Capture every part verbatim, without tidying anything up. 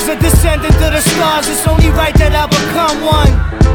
a descendant of the stars, it's only right that I become one.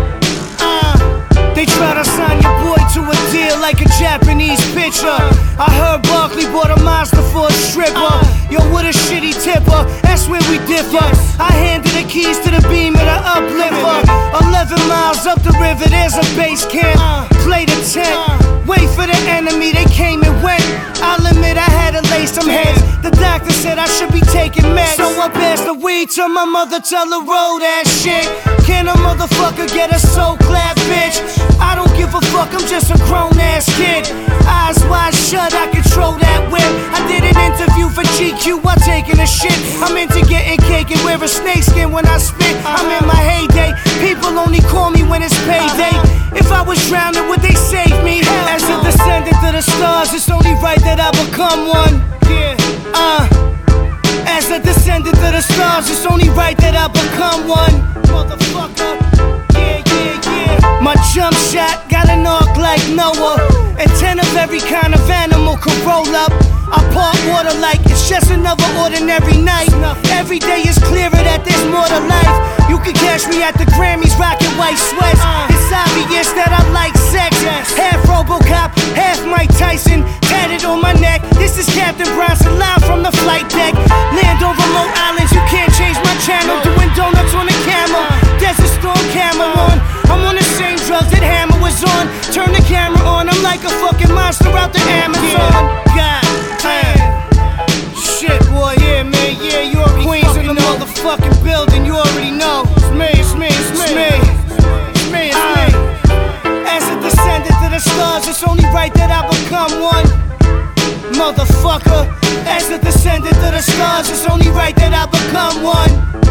Uh, they try to sign your boy to a deal like a Japanese pitcher. I heard Barkley bought a Mazda for a stripper. Yo, what a shitty tipper, that's where we differ. I handed the keys to the beam of the uplifter. Eleven miles up the river, there's a base camp. Play the tent, wait for the enemy, they came and went. I'll admit I had to lace some heads. The doctor said I should be taking meds. So I passed the weed to my mother, tell her roll that shit. Can a motherfucker get a soul clap, bitch? I don't give a fuck, I'm just a grown ass kid. Eyes wide shut, I control that whip. I did an interview for G Q while taking a shit. I'm into getting cake and wear a snakeskin when I spit. I'm in my heyday, people only call me when it's payday. If I was drowning, would they save me? As a descendant of the stars, it's only right that I become one. Yeah, uh As a descendant of the stars, it's only right that I become one. Motherfucker, yeah, yeah, yeah. My jump shot got an arc like Noah, and ten of every kind of animal could roll up. I part water like it's just another ordinary night. Every day is clearer that there's more to life. You can catch me at the Grammys rocking white sweats. It's obvious that I like sex. Half Robocop, half Mike Tyson, tatted on my neck. This is Captain Bronson live from the flight deck. Land on remote islands, you can't change my channel. Doing donuts on the camel, Desert Storm camera on. I'm on the same drugs that Hammer was on. Turn the camera on, I'm like a fucking monster out the Amazon. God damn. Shit, boy, yeah, man, yeah, you're Queens in the motherfucking building, you already know. It's me, it's me, it's me, it's me, it's me, it's me. As a descendant of the stars, it's only right that I become one. Motherfucker, as a descendant of the stars, it's only right that I become one.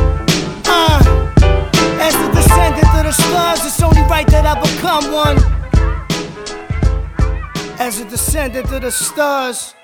Uh, as a descendant of the stars, it's only right that I become one. As a descendant of the stars.